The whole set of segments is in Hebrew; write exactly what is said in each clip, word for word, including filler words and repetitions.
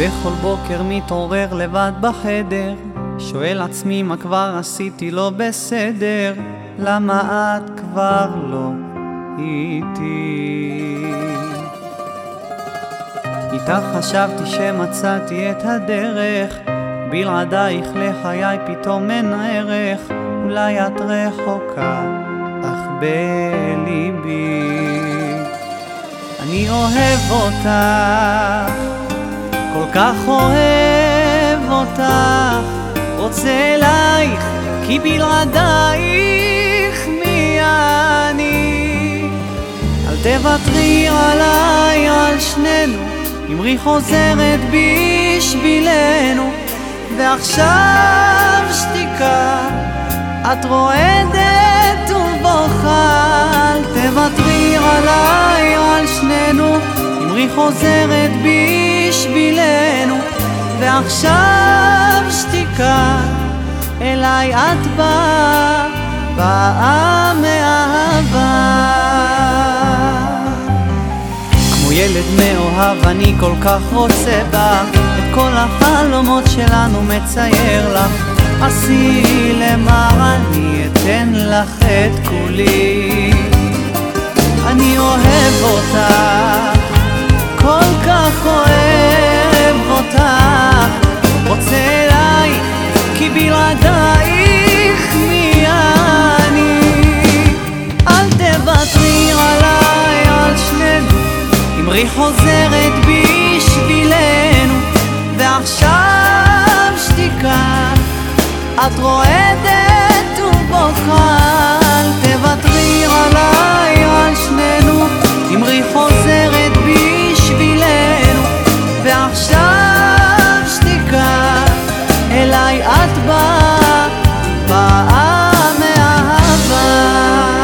בכל בוקר מתעורר לבד בחדר, שואל עצמי מה כבר עשיתי לא בסדר, למה את כבר לא איתי? איתך חשבתי שמצאתי את הדרך, בלעדייך לחיי פתאום אין ערך, אולי את רחוקה אך בליבי. אני אוהב אותך, כל כך אוהב אותך, רוצה אלייך כי בלעדייך מי אני? אל תוותרי עליי, על שנינו, אמרי חוזרת בשבילנו, ועכשיו שתיקה את רועדת ובוכה. אל תוותרי עליי, על שנינו, אמרי חוזרת בשבילנו, ועכשיו שתיקה אליי את באה, באה מאהבה. כמו ילד מאוהב אני כל כך רוצה בה, את כל החלומות שלנו מצייר לך, עשי למעני אתן לך את כולי. אני אוהב אותך, כל כך אוהב אותך, רוצה אלייך כי בלעדייך מי אני? אל תוותרי עליי, על שנינו, אמרי חוזרת בשבילנו, ועכשיו שתיקה את רועדת ובוכה. אל תוותרי עליי, על שנינו, אמרי חוזרת בשבילנו, ועכשיו שתיקה אליי את באה, באה מאהבה.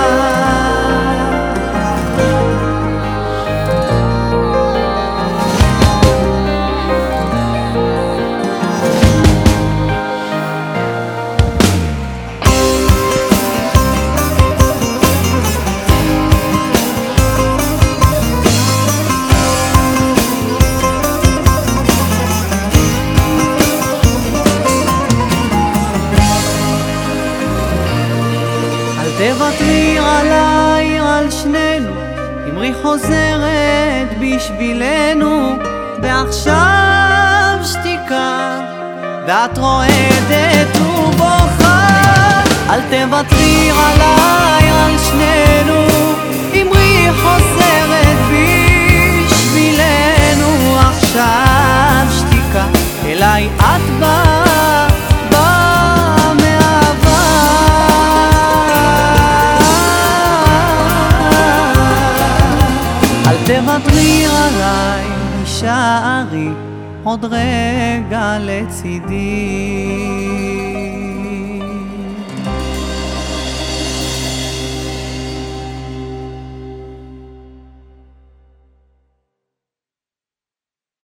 תוותרי עליי, על שנינו, אמרי חוזרת בשבילנו, ועכשיו שתיקה ואת רועדת ובוכה. אל תוותרי עליי, על שנינו, אמרי חוזרת בשבילנו, עכשיו שתיקה אליי את באה, באה מאהבה. תוותרי עליי, נשארי עוד רגע לצידי.